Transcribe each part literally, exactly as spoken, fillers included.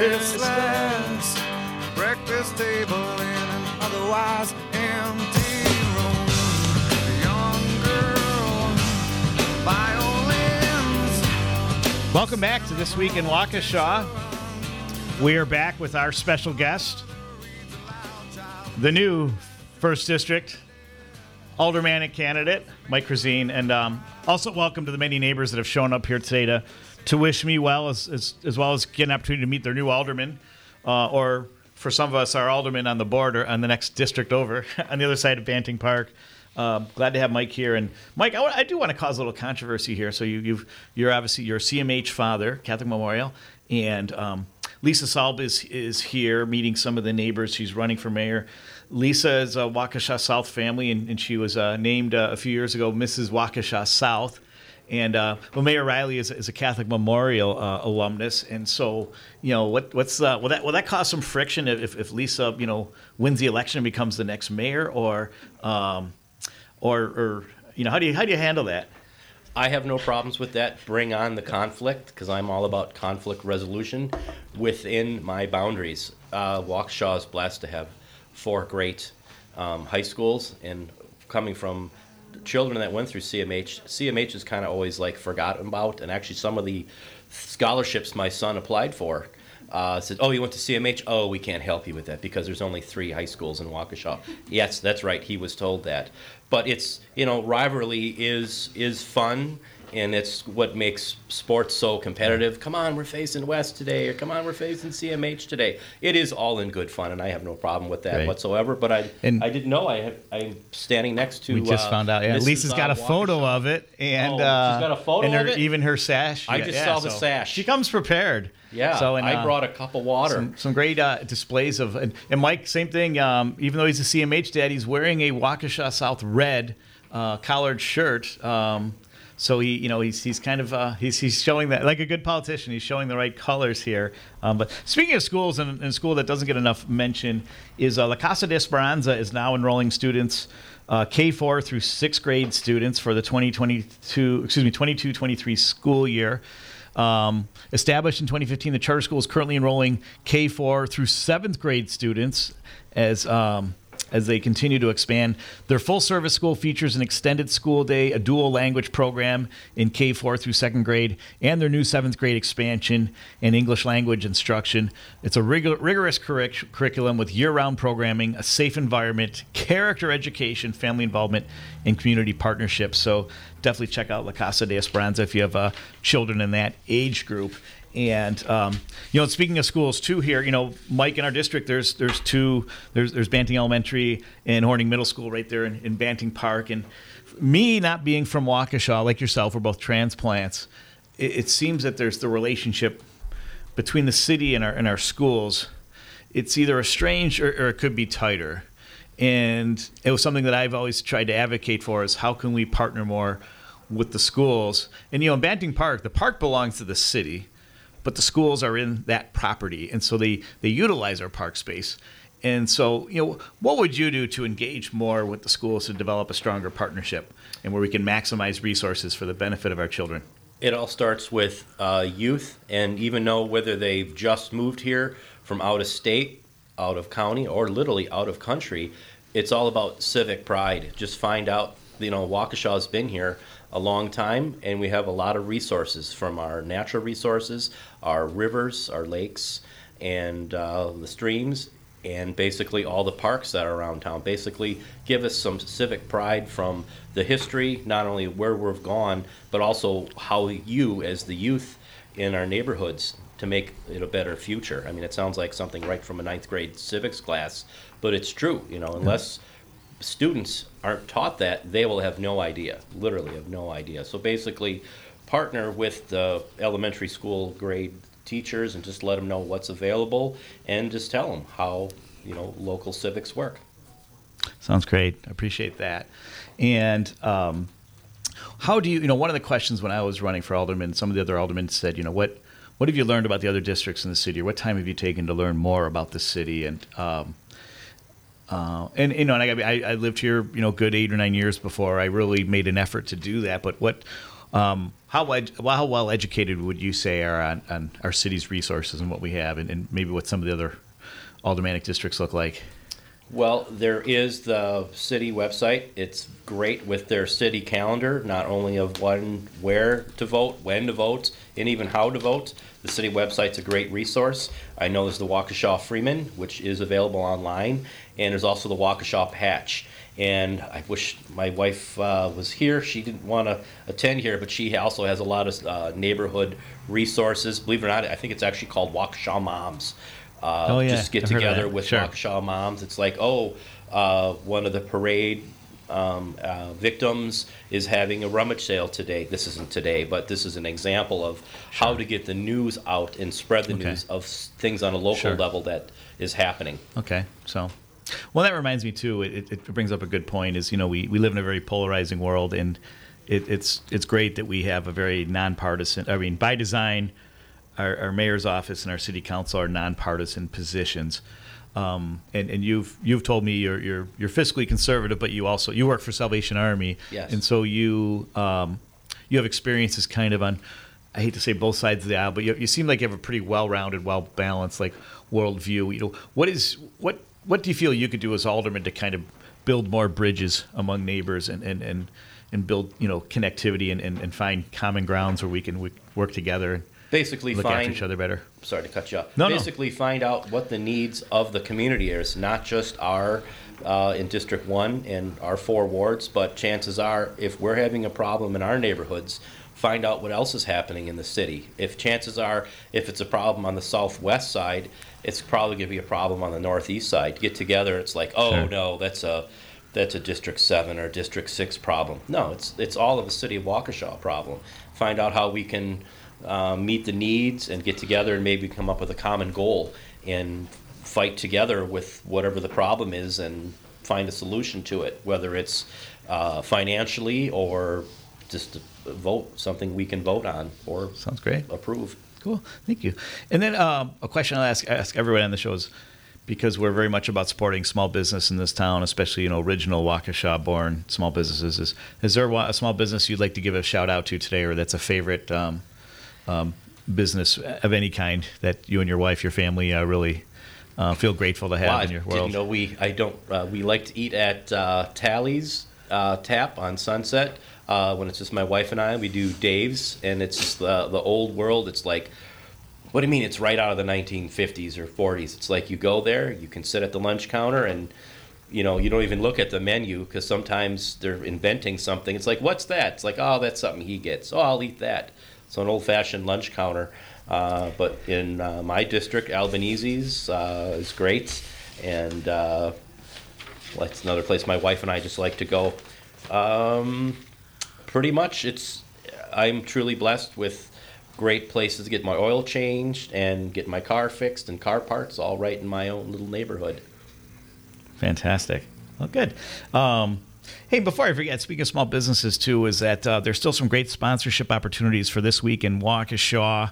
listless. Breakfast table in an otherwise empty room. Young girl, violins. Welcome back to This Week in Waukesha. We are back with our special guest, the new First District Aldermanic candidate, Mike Krazine, and um, also welcome to the many neighbors that have shown up here today to to wish me well, as as, as well as get an opportunity to meet their new alderman, uh, or for some of us, our alderman on the border, on the next district over, on the other side of Banting Park. Um, glad to have Mike here. And Mike, I, w- I do want to cause a little controversy here. So you, you've you're obviously you're a C M H father, Catholic Memorial, and um, Lisa Salb is is here meeting some of the neighbors. She's running for mayor. Lisa is a Waukesha South family, and, and she was uh, named uh, a few years ago Missus Waukesha South. And uh, well, Mayor Riley is, is a Catholic Memorial uh, alumnus, and so you know what what's uh, will that will that cause some friction if, if Lisa you know wins the election and becomes the next mayor, or um, or or you know how do you how do you handle that? I have no problems with that. Bring on the conflict, because I'm all about conflict resolution within my boundaries. Uh, Waukesha is blessed to have four great um, high schools, and coming from children that went through C M H, C M H is kind of always like forgotten about, and actually some of the scholarships my son applied for uh, said, oh, you went to C M H? Oh, we can't help you with that because there's only three high schools in Waukesha. Yes, that's right, he was told that. But it's, you know, rivalry is is fun, and it's what makes sports so competitive. Come on, we're facing West today, or come on, we're facing C M H today. It is all in good fun, and I have no problem with that Right. whatsoever. But I And I didn't know I have, I'm standing next to. We just uh, found out. Yeah, Missus Lisa's got a uh, photo Waukesha. of it, and Oh, uh, she's got a photo and her, of it? even her sash. I Yeah, just yeah, saw the so sash. She comes prepared. Yeah, So and, I uh, brought a cup of water. Some, some great uh, displays of, and, and Mike, same thing. Um, even though he's a C M H dad, he's wearing a Waukesha South red uh, collared shirt. Um, so he, you know, he's he's kind of uh, he's he's showing that like a good politician. He's showing the right colors here. Um, but speaking of schools, and, and a school that doesn't get enough mention is uh, La Casa de Esperanza is now enrolling students. Uh, K four through sixth grade students for the twenty twenty-two, excuse me, twenty-two twenty-three school year. Um, established in twenty fifteen, the charter school is currently enrolling K four through seventh grade students as um, as they continue to expand. Their full-service school features an extended school day, a dual language program in K four through second grade, and their new seventh grade expansion and English language instruction. It's a rig- rigorous curric- curriculum with year-round programming, a safe environment, character education, family involvement, and community partnerships. So definitely check out La Casa de Esperanza if you have uh, children in that age group. And um, you know, speaking of schools too, here, you know, Mike, in our district, there's there's two, there's there's Banting Elementary and Horning Middle School right there in, in Banting Park. And me not being from Waukesha, like yourself, we're both transplants. It, it seems that there's the relationship between the city and our and our schools. It's either estranged or, or it could be tighter. And it was something that I've always tried to advocate for: is how can we partner more with the schools? And you know, in Banting Park, the park belongs to the city, but the schools are in that property, and so they, they utilize our park space. And so, you know, what would you do to engage more with the schools to develop a stronger partnership and where we can maximize resources for the benefit of our children? It all starts with uh, youth, and even know whether they've just moved here from out of state, out of county, or literally out of country. It's all about civic pride. Just find out, you know, Waukesha's been here a long time, and we have a lot of resources, from our natural resources, our rivers, our lakes, and uh, the streams, and basically all the parks that are around town. Basically give us some civic pride from the history, not only where we've gone, but also how you, as the youth in our neighborhoods, to make it a better future. I mean, it sounds like something right from a ninth grade civics class, but it's true. You know, unless students aren't taught that, they will have no idea, literally have no idea. So basically, partner with the elementary school grade teachers and just let them know what's available, and just tell them how, you know, local civics work. Sounds great. I appreciate that. And um, how do you, you know, one of the questions when I was running for alderman, some of the other aldermen said, you know, what, what have you learned about the other districts in the city, or what time have you taken to learn more about the city? And um, Uh, and you know, and I, I, I lived here, you know, good eight or nine years before I really made an effort to do that. But what, Um, how ed- well, how well educated would you say are on, on our city's resources and what we have, and, and maybe what some of the other aldermanic districts look like? Well, there is the city website. It's great with their city calendar, not only of when, where to vote, when to vote, and even how to vote. The city website's a great resource. I know there's the Waukesha Freeman, which is available online, and there's also the Waukesha Patch. And I wish my wife uh, was here. She didn't want to attend here, but she also has a lot of uh, neighborhood resources. Believe it or not, I think it's actually called Waukesha Moms. Uh, oh, yeah. Just get I've heard of together that. with Sure. Waukesha moms. It's like, oh, uh, one of the parade um, uh, victims is having a rummage sale today. This isn't today, but this is an example of how to get the news out and spread the Okay. news of s- things on a local Sure. level that is happening. Okay, so, well, that reminds me too. It, it brings up a good point. Is you know we, we live in a very polarizing world, and it, it's it's great that we have a very nonpartisan. I mean, by design, our, our mayor's office and our city council are nonpartisan positions. Um, and, and you've you've told me you're you're you're fiscally conservative, but you also you work for Salvation Army, Yes. and so you um, you have experiences kind of on. I hate to say both sides of the aisle, but you, you seem like you have a pretty well-rounded, well-balanced like worldview. You know, what is what what do you feel you could do as alderman to kind of build more bridges among neighbors and and, and, and build you know connectivity and, and, and find common grounds where we can we work together and Basically, look find after each other better? sorry to cut you off. No, no. Basically, find out what the needs of the community is, not just our uh, in District One and our four wards, but chances are, if we're having a problem in our neighborhoods, find out what else is happening in the city. If chances are, if it's a problem on the southwest side, it's probably going to be a problem on the northeast side. Get together, it's like, oh Sure. no, that's a that's a District Seven or District Six problem. No, it's it's all of the city of Waukesha problem. Find out how we can. Uh, meet the needs and get together and maybe come up with a common goal and fight together with whatever the problem is and find a solution to it, whether it's uh, financially or just a vote, something we can vote on or Sounds great. approve. Cool, thank you. And then um, a question I'll ask ask everyone on the show is, because we're very much about supporting small business in this town, especially you know original Waukesha-born small businesses. Is is there a small business you'd like to give a shout out to today, or that's a favorite um, um, business of any kind that you and your wife, your family, uh, really uh, feel grateful to have Well, I in your didn't world? know we. I don't. Uh, we like to eat at uh, Tally's uh, Tap on Sunset. Uh, when it's just my wife and I, we do Dave's, and it's just the the old world. It's like, what do you mean? It's right out of the nineteen fifties or forties. It's like you go there, you can sit at the lunch counter, and you know you don't even look at the menu because sometimes they're inventing something. It's like, what's that? It's like, oh, that's something he gets. Oh, I'll eat that. So an old-fashioned lunch counter. Uh, but in uh, my district, Albanese's uh, is great, and uh, well, that's another place my wife and I just like to go. Um, pretty much, it's I'm truly blessed with great places to get my oil changed and get my car fixed and car parts all right in my own little neighborhood. Fantastic. Well, good. Um, hey, before I forget, speaking of small businesses too, is that uh, there's still some great sponsorship opportunities for this week in Waukesha,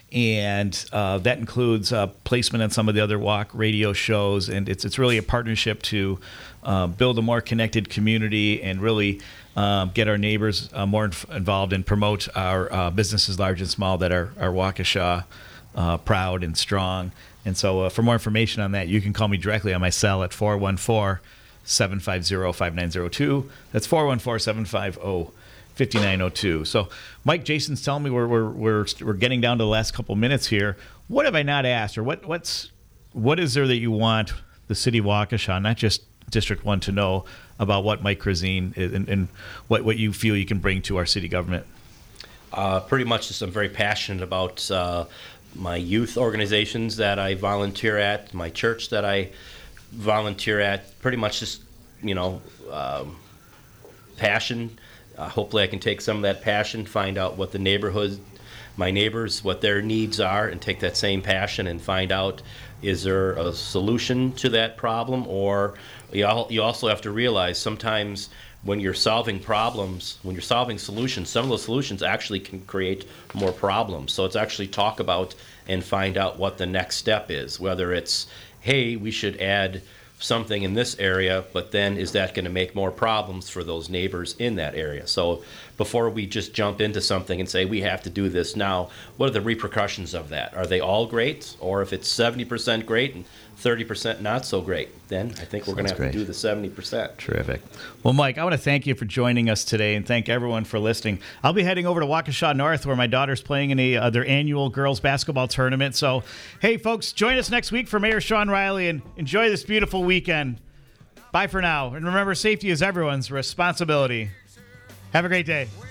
and uh, that includes uh, placement on some of the other Walk radio shows, and it's it's really a partnership to uh, build a more connected community and really um, get our neighbors uh, more inf- involved and promote our uh, businesses, large and small, that are, are Waukesha uh, proud and strong. And so uh, for more information on that, you can call me directly on my cell at four one four, seven five zero, five nine zero two. That's four one four, seven five zero, five nine zero two. So, Mike, Jason's telling me we're, we're, we're, we're getting down to the last couple minutes here. What have I not asked, or what what's what is there that you want the city of Waukesha, not just District one, to know about what Mike Krazine is and, and what, what you feel you can bring to our city government? Uh, pretty much just I'm very passionate about uh, my youth organizations that I volunteer at, my church that I volunteer at, pretty much just, you know, um, passion. Uh, hopefully I can take some of that passion, find out what the neighborhood, my neighbors, what their needs are, and take that same passion and find out, is there a solution to that problem? Or you al- you also have to realize sometimes when you're solving problems, when you're solving solutions, some of those solutions actually can create more problems. So it's actually talk about and find out what the next step is, whether it's, hey, we should add something in this area, but then is that going to make more problems for those neighbors in that area? So before we just jump into something and say we have to do this now, what are the repercussions of that? Are they all great? Or if it's seventy percent great and thirty percent not so great, then I think we're going to have great. to do the seventy percent. Terrific. Well, Mike, I want to thank you for joining us today and thank everyone for listening. I'll be heading over to Waukesha North where my daughter's playing in a, uh, their annual girls basketball tournament. So, hey, folks, join us next week for Mayor Sean Riley and enjoy this beautiful weekend. Bye for now. And remember, safety is everyone's responsibility. Have a great day.